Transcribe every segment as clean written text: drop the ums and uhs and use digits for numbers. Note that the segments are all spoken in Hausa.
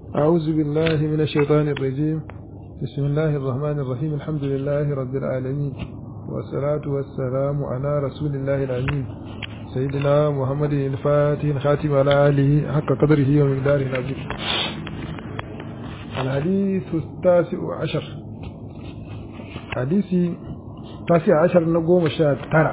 أعوذ بالله من الشيطان الرجيم. بسم الله الرحمن الرحيم. الحمد لله رب العالمين، والصلاة والسلام على رسول الله الأمين سيدنا محمد الفاتح الخاتم على آله حق قدره ومقداره العظيم. الحديث التاسع عشر، حديث التاسع عشر نقوم الشاترة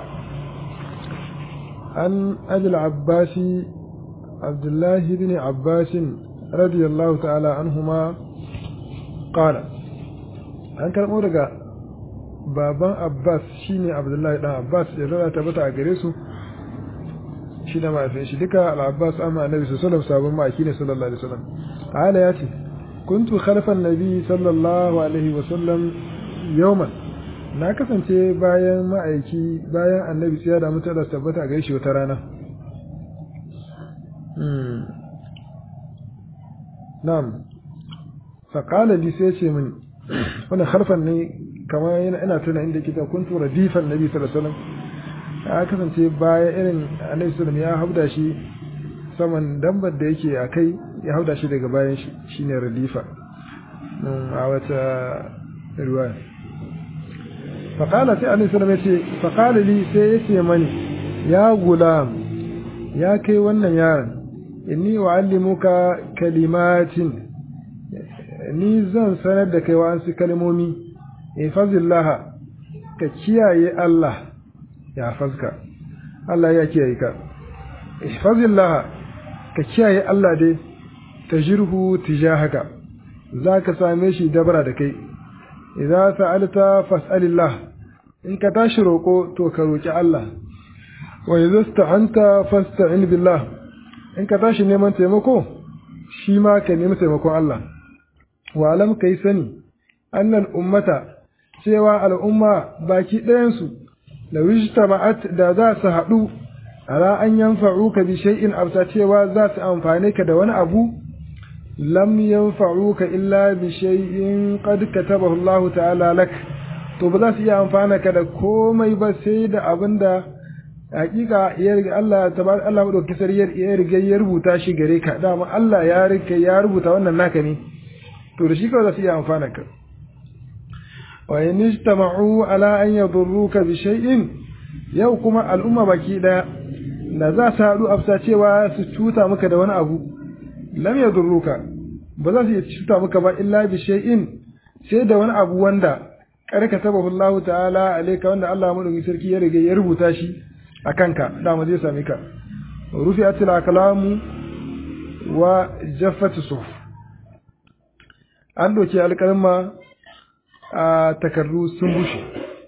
عن أبي العباس عبد الله بن عباس رضي الله تعالى عنهما قال: an karɓo daga baban Abbas shine Abdullahi dan Abbas, ya zara tabbata a gare su shi da mahaifin shi duka al-Abbas amma annabi sallallahu alaihi wasallam sabon ma'aiki ne sallallahu alaihi wasallam. Ala ya ce kuntu khalfan nabi sallallahu alaihi wasallam yawman, na kasance bayan ma'aiki bayan annabi sai da mutala tabbata a gare shi wata rana. Na'am, faƙala li sai ce mini wani harfan ne kamar ina tuna inda kita kuntu radifan nabi sallallahu alaihi wasallam, ya kasance baya irin annabi sallallahu ya hauda shi saman dambar da yake a kai, ya hauda shi daga bayan shi shine radifa a wata riwaya. faƙala sai annabi sallallahu ya ce faƙala li sai ya ce mani ya gulam, ya kai wannan yaron, inni wa'allimuka kalimatin, ni zan sanar da kai wa'ansu kalmomi, ihfazillaha, ka kiyaye Allah ya fazka, Allah ya kiyaye ka. Ihfazillaha, ka kiyaye Allah dai, tajirhu tijahaka, za ka same shi dabara da kai. Idza sa'alta fas'alillah, in ka tashi roƙo to ka roƙi Allah. Wa idza sta'anta fasta'in billah, in ka tashi neman taimako shi ma ka nemi taimakon Allah. Wa alam kai sani annal ummata, cewa al'umma baki ɗayansu da wijtama'at da za su haɗu ala an yanfa'uka bi shay'in, absa cewa za su amfane ka da wani abu, lam yanfa'uka illa bi shay'in qad katabahu Allah ta'ala lak, to ba za su iya amfana ka da komai ba sai da abinda hakika ya riga Allah tabar Allah madauki sariyar ya riga ya rubuta shi gare ka, dama Allah ya riga ya rubuta wannan naka ne, to da shi kawai za su iya amfana ka. wa in ijtama'u ala an yadurruka bi shay'in, yau kuma al'umma baki daya da za su haɗu afsa cewa su cuta maka da wani abu, lam yadurruka, ba za su iya cuta maka ba illa bi shay'in, sai da wani abu wanda karka tabahu Allah ta'ala alayka, wanda Allah madauki sarki ya riga ya rubuta shi a kanka, dama zai same ka. rufi'atil aqlamu wa jaffatu suhuf, an doke alƙalma a takardu sun bushe.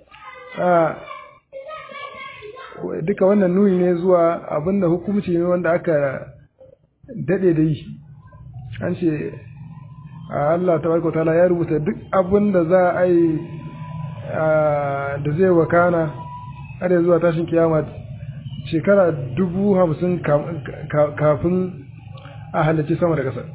Duka wannan nuni ne zuwa abinda hukumci ne wanda aka dade da yi. An ce Allah tabaraka ta'ala ya rubuta duk abinda za a yi da zai wakana har zuwa tashin kiyama shekara 50,000 kafin a halarci sama da ƙasa.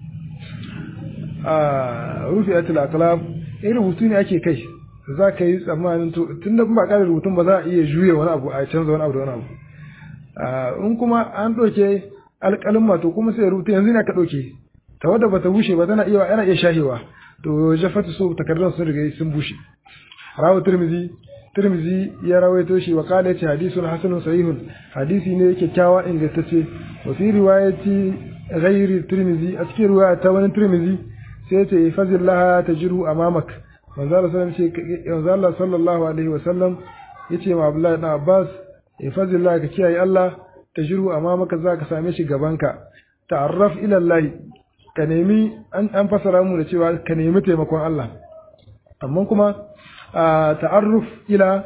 Rufi'atul aqlam, irin rubutu ne ake kai, za ka yi tsammanin tun da ba ƙarar rubutun ba za a iya juya wani abu, a canza wani abu da wani abu. In kuma an ɗauke alƙalin to kuma sai rubutu yanzu ne aka ɗauke ta wadda ba ta bushe ba, ana iya shahewa, to jafatu so takardun sun riga sun bushe. Rawu Tirmizi ya rawaito shi wa qala yace hadithun hasanun sahihun, hadisi ne kyakkyawa ingantacce. Wa fi riwayati ghairi Tirmizi, a cikin riwaya ta wani Tirmizi sai yace ifazillah tajru amamak, manzo Allah sallallahu alaihi wasallam yace ma Abdullah ibn Abbas, ifazillah, ka kiyaye Allah, tajru amamaka, za ka same shi gabanka. Ta'arraf ila Allah, ka nemi, an fasara mu da cewa ka nemi taimakon Allah, amma kuma ta'arruf ila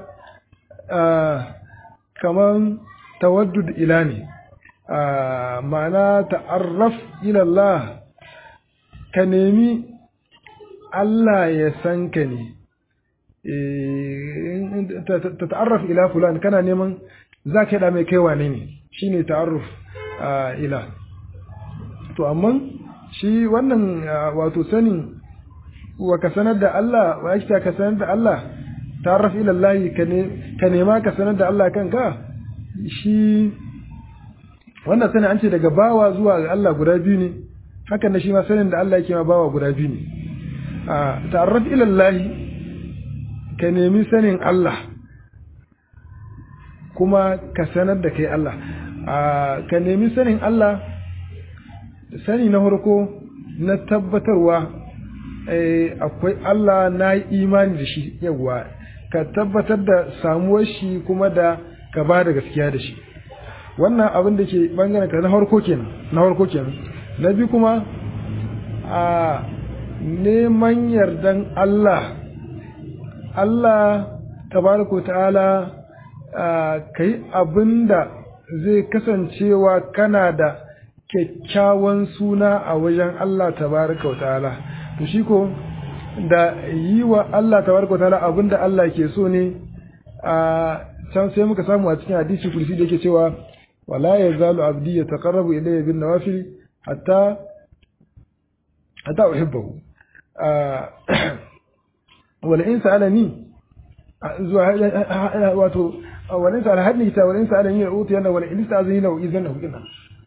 kaman tawaddud ila ne, ma'ana ta'arraf ila Allah, ka nemi Allah ya san ka ne. ta ta'arraf ila fulan, kana neman za ka yi mai kai wane ne, shine ta'arruf ila. To amma shi wannan wato sanin wa ka sanar da Allah, wa yake ka sanar da Allah, ta'arraf ila Allah, ka nema ka sanar da Allah kanka, shi wannan sanin an ce daga bawa zuwa ga Allah guda biyu ne, hakan da shi ma sanin da Allah yake ma bawa guda biyu ne ta'arraf ila Allah ka nemi sanin Allah kuma ka sanar da kai Allah ka nemi sanin Allah sani na farko na tabbatarwa akwai Allah na yi imani da shi yawa ka tabbatar da samuwar shi kuma da ka ba da gaskiya da shi wannan abin da ke bangaren ka na farko kenan na biyu kuma neman yardan Allah tabaraka ta'ala kai abinda zai kasancewa kana da kyakkyawan suna a wajen Allah tabaraka ta'ala to shi ko da yi wa Allah tabaraka ta'ala abinda Allah ke so ne can sai muka samu a cikin hadisi kursi da yake cewa wala yazalu abdi yataqarrabu ilayya bin nawafil hatta uhibbahu wala in sa'alani zuwa wato wala in sa'ala hadni ta wala in sa'alani ya uti yana wala in sa'azini lahu idan hu kina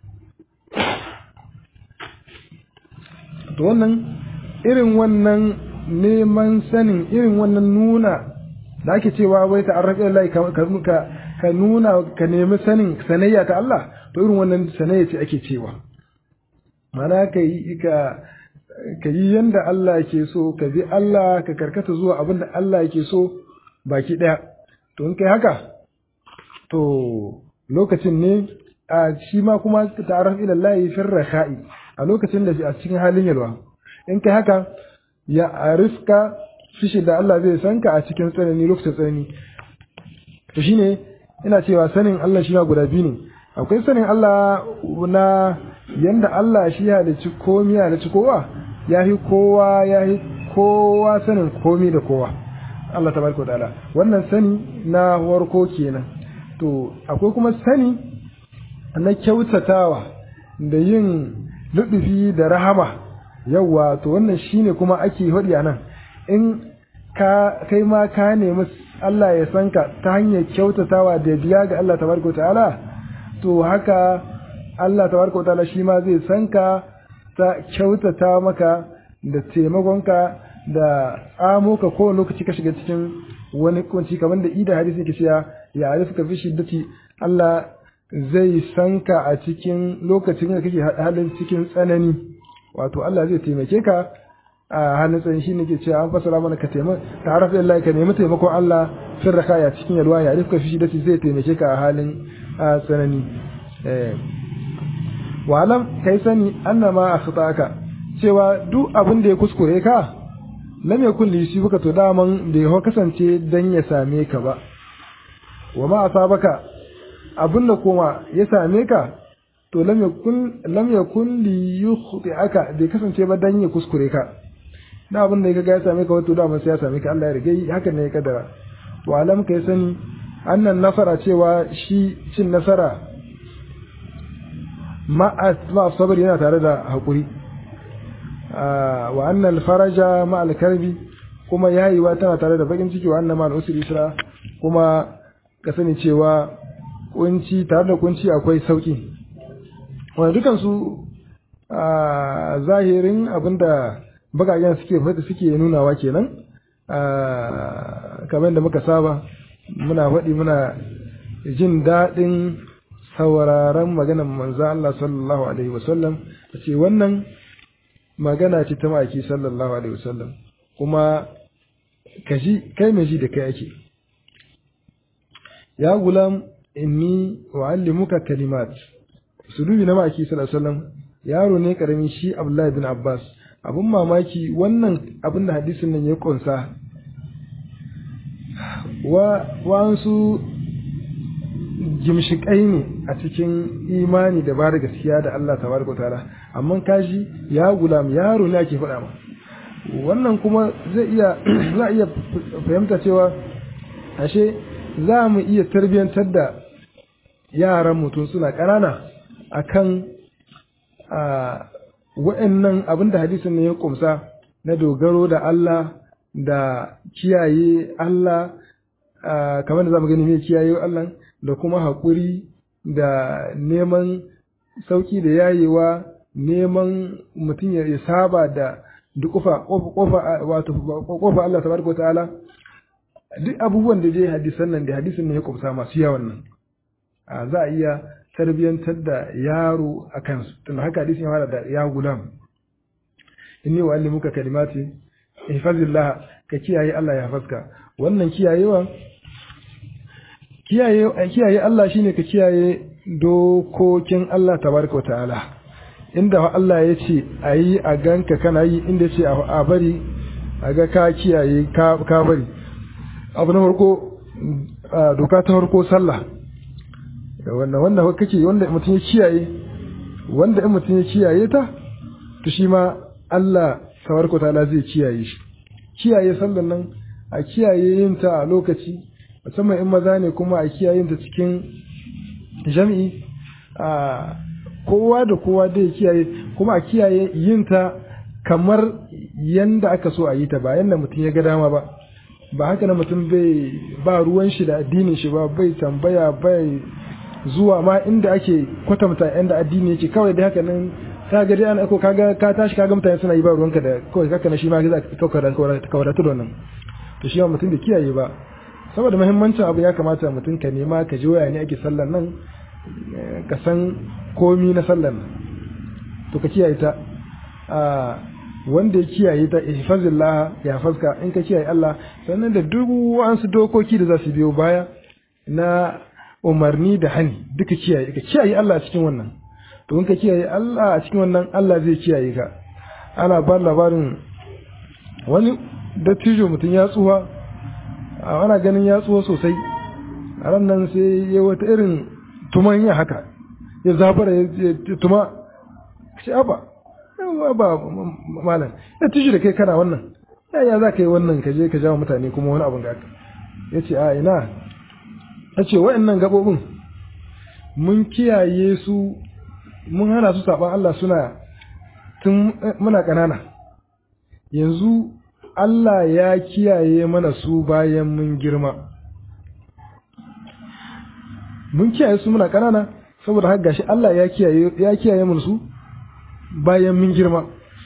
to wannan irin wannan neman sanin irin wannan nuna da ake cewa wai ta'arrafi Allah ka nuna ka nemi sanin sanayya ta Allah to irin wannan sanayya ce ake cewa mana ka yi yanda Allah ke so ka bi Allah ka karkata zuwa abin da Allah yake so baki daya to in kai haka to lokacin ne a shi ma kuma ta'arraf ila Allah fi rakha'i a lokacin da a cikin halin yalwa in kai haka ya arifka fishi da Allah zai san ka a cikin tsanani lokacin tsanani to shine ina cewa sanin Allah shi ma guda biyu ne akwai sanin Allah na yanda Allah shi ya halicci komai ya halicci kowa yahi kowa sanin komai da kowa Allah tabaraka wa ta'ala wannan sani na warko kenan to akwai kuma sani na kyautatawa da yin ludufi da rahama yawa to wannan shine kuma ake hodi anan in kai ma ka nemi Allah ya san ka ta hanyar kyautatawa da biya ga Allah tabaraka ta'ala to haka Allah tabaraka ta'ala shi ma zai san ka ta kyautata maka da taimakonka da tsamo ka kowane lokaci ka shiga cikin wani kunci kamar da ida hadisi yake cewa ya arifuka fi shiddati Allah zai san ka a cikin lokacin da kake halin cikin tsanani wato Allah zai taimake ka a hannun tsayin shi nake cewa an fasara mana ka taimaka ta'arraf lillahi ka nemi taimakon Allah sirraka ya cikin yalwa ya rifka fi da zai taimake ka a halin tsanani wa alam kai sani annama akhtaka cewa duk abin da ya kuskure ka lam yakun li yusibuka to daman da ya kasance dan ya same ka ba wa ma asabaka abin da kuma ya same ka to lam yakun li yukhti'aka bai kasance ba dan ya kuskure ka da abin da kaga ya same ka wato da sai ya same ka Allah ya rige hakan ne ya kaddara to alam kai sani annan nasara cewa shi cin nasara ma sabr yana tare da hakuri wa annal faraja ma al karbi kuma yayiwa tana tare da bakin ciki wa annama al usri yusra kuma ka sani cewa kunci tare da kunci akwai sauki wanda dukan su zahirin abinda bagagen suke nunawa kenan kamar da muka saba muna faɗi muna jin daɗin sauraron maganar manzo Allah sallallahu alaihi wasallam ce wannan magana ce ta maki sallallahu alaihi wasallam kuma kaji kai mai ji da kai ake ya gulam inni uallimuka kalimat sulubi na maki sallallahu alaihi wasallam yaro ne karami shi Abdullahi bin Abbas abun mamaki wannan abin da hadisin nan ya kunsa wa'ansu gimshikai ne a cikin imani da ba da gaskiya da Allah tabaraka ta'ala amma kaji ya gulam yaro ne ake faɗa ma wannan kuma za iya fahimta cewa ashe za mu iya tarbiyyantar da yaran mutum suna ƙanana akan wa'annan abin da hadisin ne ya kumsa na dogaro da Allah da kiyaye Allah kamar da zamu gani mai kiyaye Allah da kuma haƙuri da neman sauki da yayewa neman mutum ya saba da duk kofa Allah tabaraka ta'ala duk abubuwan da dai hadisan nan da hadisin ne ya kumsa masu yawan nan za a iya tarbiyantar da yaro a kansu tun haka hadisin ya fara da ya gulam inni wa allimuka kalimati ihfazillah ka kiyaye Allah ya hafazka wannan kiyaye Allah shine ka kiyaye dokokin Allah tabaraka ta'ala inda Allah ya ce ayi a ganka kana yi inda ce a bari a ga ka kiyaye ka bari abu na farko doka ta farko sallah wanda kake wanda mutum ya kiyaye wanda in mutum ya kiyaye ta to shi ma Allah tabaraka ta'ala zai kiyaye shi kiyaye sallan nan a kiyaye yin ta a lokaci musamman in maza ne kuma a kiyaye yin ta cikin jami'i kowa da kowa da ya kiyaye kuma a kiyaye yin ta kamar yanda aka so a yi ta ba yanda mutum ya ga dama ba haka na mutum bai ba ruwan shi da addinin shi ba bai tambaya bai zuwa ma inda ake kwatanta yanda addini yake kawai da haka nan ka ga dai an ako kaga ka tashi kaga mutane suna yi ba ruwanka da kawai haka na shi ma za ka kawarata da wannan to shi ma mutum da kiyaye ba saboda muhimmancin abu ya kamata mutum ka nema ka ji waya ne ake sallan nan ka san komi na sallan nan to ka kiyaye ta wanda ya kiyaye ta ihfazillah ya faska in ka kiyaye Allah sannan da duk wasu dokoki da za su biyo baya na umarni da hani duka kiyaye ka kiyaye Allah a cikin wannan to in ka kiyaye Allah a cikin wannan Allah zai kiyaye ka ana ba labarin wani dattijo mutum ya tsuwa ana ganin ya tsuwa sosai a ran nan sai ya wata irin tuman ya haka ya zabara ya tuma shi ba malam ya tishi da kai kana wannan ya za ka yi wannan ka je ka jawo mutane kuma wani abin gaka ya ce a ina ya ce wa'annan gaɓoɓin mun kiyaye su mun hana su saɓan Allah suna tun muna ƙanana yanzu Allah ya kiyaye mana su bayan mun girma mun kiyaye su muna ƙanana saboda haka gashi Allah ya kiyaye mun su bayan mun girma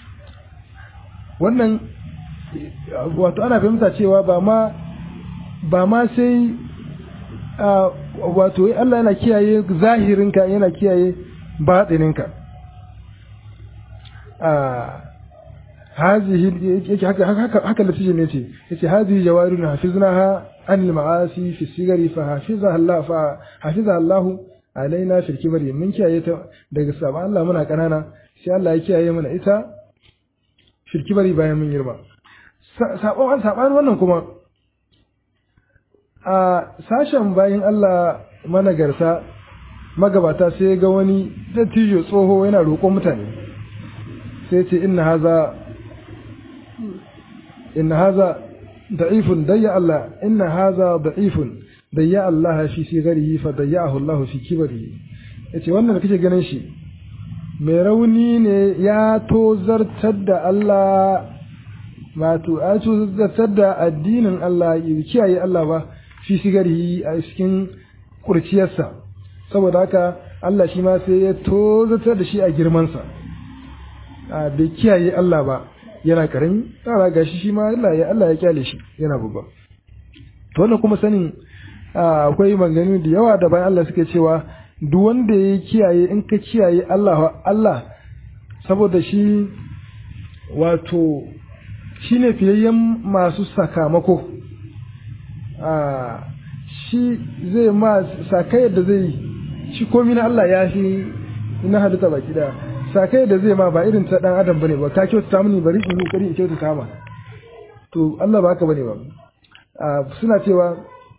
wannan wato ana fahimta cewa ba ma sai wato Allah yana kiyaye zahirinka yana kiyaye batininka hazihi yake haka latije ne ce yace hazihi jawarun hafiznaha an al-ma'asi fi sigari fa hafizaha Allah alaina fil kibri mun kiyaye ta daga saban Allah muna kanana sai Allah ya kiyaye mana ita fil kibri bayan mun girma saban wannan kuma a sashen bayan Allah managarta magabata sai ga wani dattijo tsoho yana roƙon mutane sai ce inna haza da'ifun dayya Allah inna haza da'ifun dayya Allah fi sigarihi fa dayyahu Allah fi kibarihi yace wannan da kake ganin shi mai rauni ne ya tozartar da Allah wato a tozartar da addinin Allah ya kiyaye Allah ba fi sigarihi a cikin kurciyarsa saboda haka Allah shi ma sai ya tozartar da shi a girmansa bai kiyaye Allah ba yana karami tsara gashi shi ma Allah ya kyale shi yana babba to wannan kuma sanin akwai maganganu da yawa da bayan Allah suke cewa duk wanda ya kiyaye in ka kiyaye Allah saboda shi wato shine fiyayyen masu sakamako shi zai ma sakai da zai shi komai na Allah ya fi na halitta baki da sakai da zai ma ba irin ta dan adam bane ba ka kyauta mini bari in kokari in kyauta ma to Allah ba haka bane ba suna cewa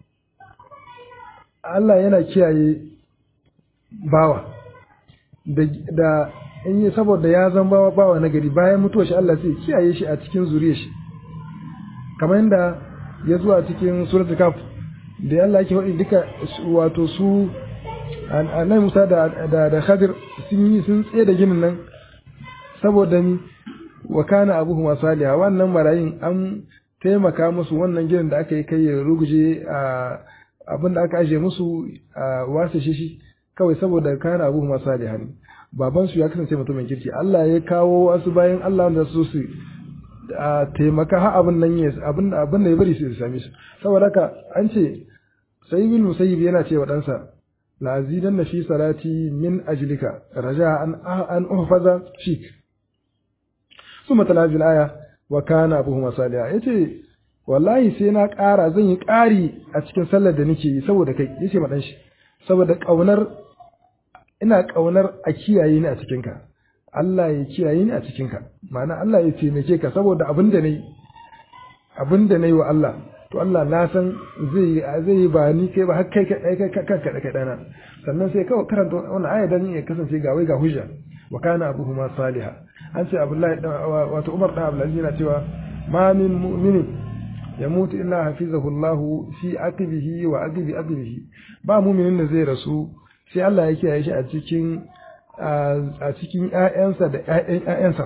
Allah yana kiyaye bawa da in yi saboda ya zan bawa na gari bayan mutuwa shi Allah sai kiyaye shi a cikin zuriyar shi kamar yadda ya zuwa cikin suratul kaf da Allah yake faɗi duka wato su annabi Musa da Khadir sun tsaye da ginin nan saboda ni wa kana abuhuma salihah wannan marayin an taimaka musu wannan ginin da aka yi kai ya ruguje abin da aka aje musu a wasa shi kawai saboda kana abuhuma salihah baban su ya kasance mutumin kirki Allah ya kawo wasu bayan Allah wanda su taimaka ha abin nan abin da ya bari su same su saboda haka an ce sayyid musayyib yana cewa ɗansa la azidanna fi salati min ajlika raja an uhfaza fik summa talazil aya wa kana abuhuma salihah yace wallahi sai na ƙara zan yi ƙari a cikin sallar da nake yi saboda kai yace ma dan shi saboda ina ƙaunar a kiyaye ni a cikin ka Allah ya kiyaye ni a cikin ka ma'ana Allah ya taimake ka saboda abin da nayi wa Allah to Allah na san zai ba ni kai ba har kai dana sannan sai kawai karanta wannan aya dan ya kasance ga wai ga hujja wa kana abuhuma salihah an ce Abdullahi wato Umar dan Abdulaziz yana cewa ma min mu'minin yamutu illa hafizahu Allah fi aqibihi wa aqibi aqibihi ba mu'minin da zai rasu sai Allah ya kiyaye shi a cikin ƴaƴansa da ƴaƴan ƴaƴansa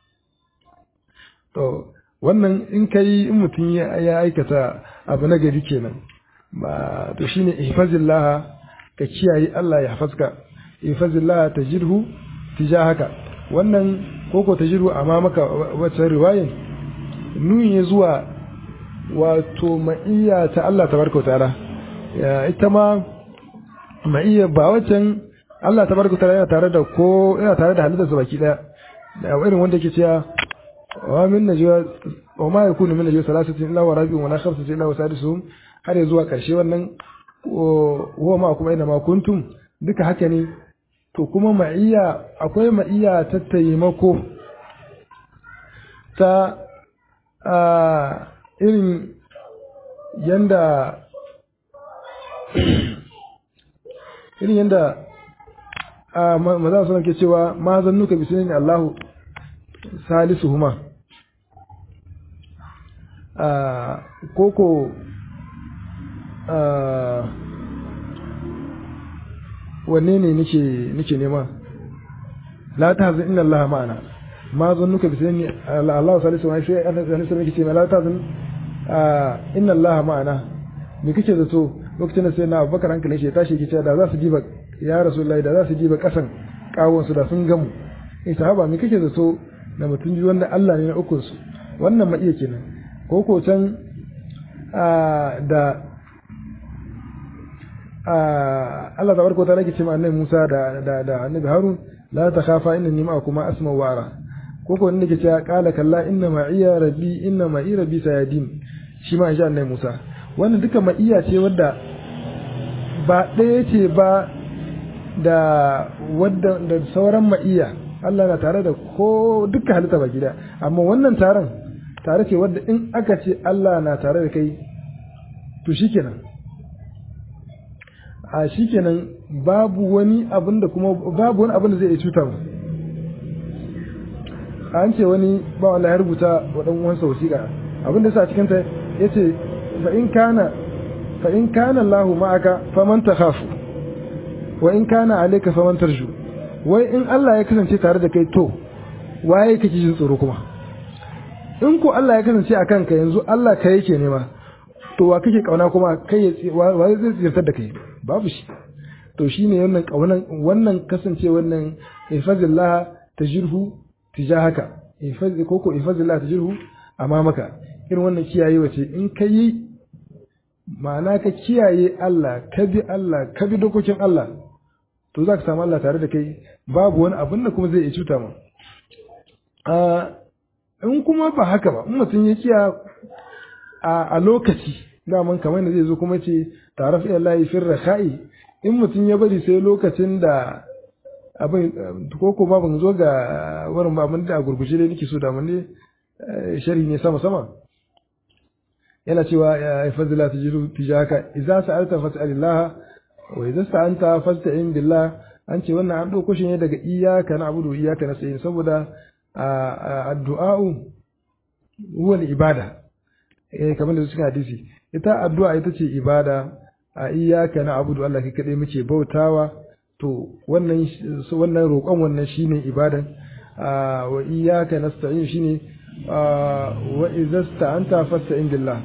to wannan in kai in mutum ya aikata abu na gari kenan ba to shine ihfazillah ka kiyaye Allah ya hafazka ihfazillah tajidhu tijahaka wannan koko tajidhu amma maka wacce riwayan nuni zuwa wato ma'iyya ta Allah tabaraka wa ta'ala ita ma ma'iyya ba wacan Allah tabaraka wa ta'ala yana tare da halittarsa baki daya da irin wanda yake cewa ومن نجوى وما يكون من نجوى ثلاثة إلا ورابع ولا خمسة إلا وسادسهم har ya zuwa ƙarshe wannan huwa ma kuma ina ma kuntum duka haka ne to kuma ma'iyya akwai ma'iyya ta taimako ta irin yanda maza suna ke cewa ma zannuka bisinin Allahu salisuhuma koko wanne ne nake nema la tahzan inna Allaha ma'ana ma zannuka bisinin Allahu salisuhuma sai annabi sai yake ce la tahzan inna Allaha ma'ana me kake zato lokacin da sai na Abubakar hankalin shi ya tashi yake cewa da za su diba ya Rasulullahi da za su diba kasan kawon su da sun gamu sahaba me kake zato da mutum ji wanda Allah ne na ukun su wannan ma iya kenan ko ko can da Allah tabaraka wa ta'ala yake cewa annabi Musa da annabi Harun la takhafa innani ma'akuma asma'u wa ara ko ko inda yake cewa qala kalla inna ma'iya rabbi sayadin shi ma insha Allah Musa wannan duka ma'iya ce wadda ba ɗaya ce ba da sauran ma'iya Allah na tare da ko duka halitta ba gida amma wannan tare ce wadda in aka ce Allah na tare da kai to shikenan babu wani abin da zai cuta mu an ce wani ba wallahi ya rubuta wa dan uwansa wasiƙa abin da yasa cikin ta yace fa in kana Allah ma'aka faman takhafu wa in kana alayka faman tarju wai in Allah ya kasance tare da kai to waye kake jin tsoro kuma in ko Allah ya kasance a kanka yanzu Allah kai yake nema to wa kake kauna kuma kai wa zai tsirtar da kai babu shi to shine wannan kaunan wannan kasance wannan ifazillah tajirhu tijahaka ifazillah tajirhu amamaka irin wannan kiyaye wace in kai ma'ana ka kiyaye Allah ka bi dokokin Allah to za ka samu Allah tare da kai babu wani abin da kuma zai iya cuta ma in kuma ba haka ba in mutum ya kiya a lokaci daman kamar da zai zo kuma ce tarafi Allah fi rakha'i in mutum ya bari sai lokacin da abin ko kuma ban zo ga wurin ba mun da gurguje ne nake so da mun ne sharhi ne sama yana cewa ya fadila tajiru tijaka idza sa'alta fas'alillah wa idza sta'anta fasta'in billah an ce wannan an dauko shi ne daga iyyaka na'budu iyyaka nasta'in saboda addu'a huwa al-ibada kamar da suka hadisi ita addu'a ita ce ibada a iyyaka na'budu Allah kai kadai muke bautawa to wannan roƙon wannan shine ibadan wa iyyaka nasta'in shine wa idza sta'anta fasta'in billah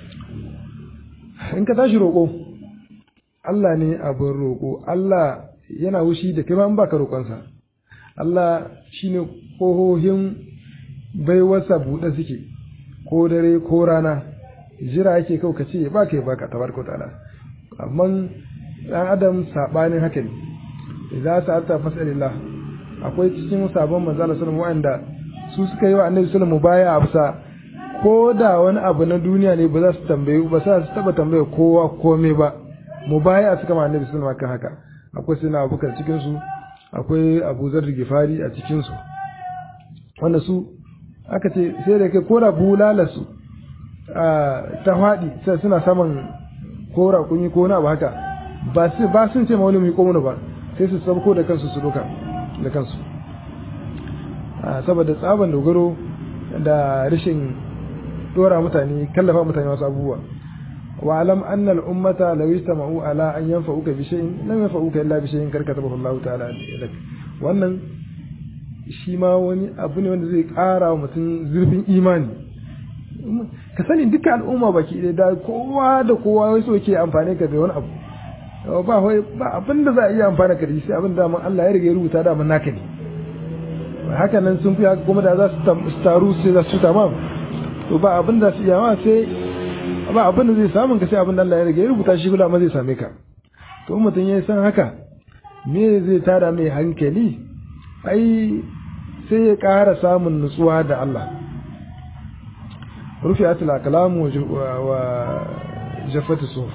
in ka tashi roƙo Allah ne abin roƙo Allah yana wushi da kai ma in baka roƙonsa Allah shine kohohin baiwarsa buɗe suke ko dare ko rana jira yake kau ka ce ba kai baka tabaraka ta'ala amma dan adam sabanin haka ne idza sa'alta fas'alillah akwai cikin sabon manzo Allah sallallahu alaihi wasallam su suka yi wa annabi sallallahu alaihi wasallam mubayya ko da wani abu na duniya ne ba za su tambaye ba za su taba tambaye kowa komai ba mubayya suka ma annabi sallallahu alaihi wasallam haka akwai sina Abubakar cikin su akwai Abu Zar Gifari a cikin su wanda su aka ce sai da kai kora bulalasu ta faɗi sai suna saman kora kunyi ko na ba haka ba sun ce mawani mu yi komuna ba sai su sabko da kansu su doka da kansu saboda tsaban dogaro da rashin dora mutane kallafa mutane wasu abubuwa wa alam anna al ummata law istama'u ala an yanfa'uka bi shay'in lam yanfa'uka illa bi shay'in karkatabahu Allah ta'ala lak wannan shi ma wani abu ne wanda zai ƙara wa mutum zurfin imani ka sani duka al'umma baki ɗaya da kowa da kowa wai so ke amfani ka da wani abu ba abin da za a iya amfana ka da shi abin da Allah ya riga ya rubuta da mun naka ne haka nan sun fi haka kuma da za su taru sai za su tamam to ba abin da su iya ma sai ba abin da zai samu ka sai abin da Allah ya riga ya rubuta shi kula ma zai same ka to mutum ya san haka me zai tada mai hankali ai sai ya ƙara samun nutsuwa da Allah rufi'at al-aqlam wa jaffat as-suf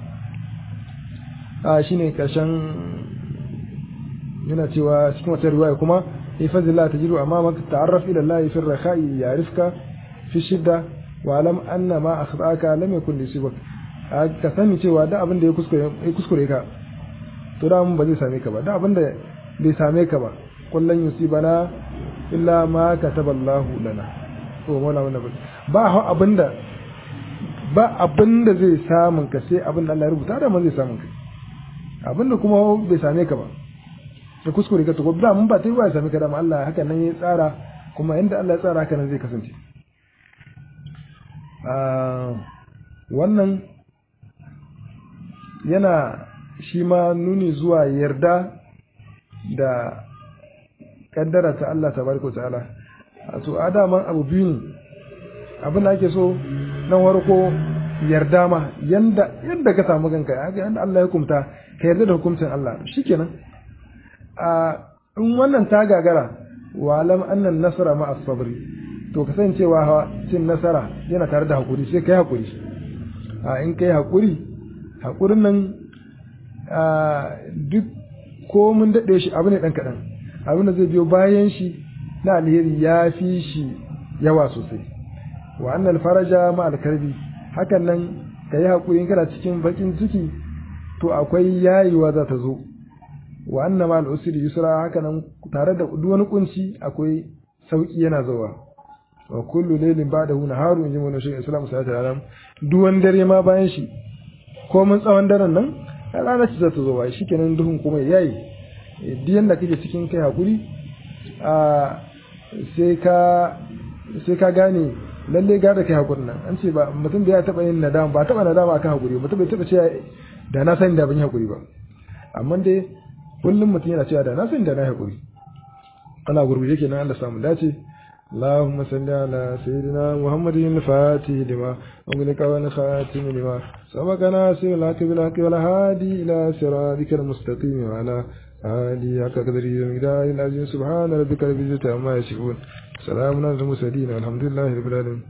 shine kashan yana cewa cikin wata riwaya kuma ifazillah tajidu amamaka ta'arraf ila Allah fi ar-rakha'i ya'rifka fi shidda wa alam anna ma akhtaka lam yakun lisibak ka sani cewa da abin da ya kuskure ka to da mun ba zai same ka ba da abin da bai same ka ba kullun yusibana illa ma kataballahu lana to mola wannan ba abinda zai samun ka sai abinda Allah ya rubuta da man zai samun ka abinda kuma bai same ka ba da kuskure ka to da mun ba tai ba ya same ka da Allah haka nan ya tsara kuma inda Allah ya tsara haka nan zai kasance wannan yana shi ma nuni zuwa yarda da kaddara ta Allah tabaraka wa ta'ala to adaman abu biyu ne abin da ake so nan warko yarda ma yanda ka samu kanka yanda Allah ya hukunta ka yarda da hukuncin Allah shikenan in wannan ta gagara wa alam annan nasara ma as-sabri to kasancewa cin nasara yana tare da hakuri sai kai hakuri in kai hakurin nan duk ko mun dade shi abu ne dan kadan abin da zai biyo bayan shi na alheri ya fi shi yawa sosai wa annal faraja ma alkarbi hakan nan kai hakuri kana cikin bakin ciki to akwai yayiwa za ta zo wa anna ma al-usri yusra hakan nan tare da duk wani kunci akwai sauki yana zuwa wa kullu laylin ba'dahu naharu in ji wannan shi Islam sallallahu alaihi wasallam duk wani dare ma bayan shi ko mun tsawon daren nan rana ce za ta zo wai shikenan duhun kuma yayi duk yanda kake cikin kai hakuri sai ka gane lalle ga da kai hakurin nan an ce ba mutum bai taba yin nadama ba taba nadama akan hakuri mutum bai taba cewa da na sani da ban yi hakuri ba amma dai kullum mutum yana cewa da na sani da na hakuri ana gurguje kenan Allah samu dace اللهم صل على سيدنا محمد الفاتح لما أغلق والخاتم لما سبق ناصر الحق بالحق والهادي إلى صراطك المستقيم وعلى آله حق قدره ومقداره العظيم سبحان ربك رب العزة عما يصفون سلام على المرسلين والحمد لله رب العالمين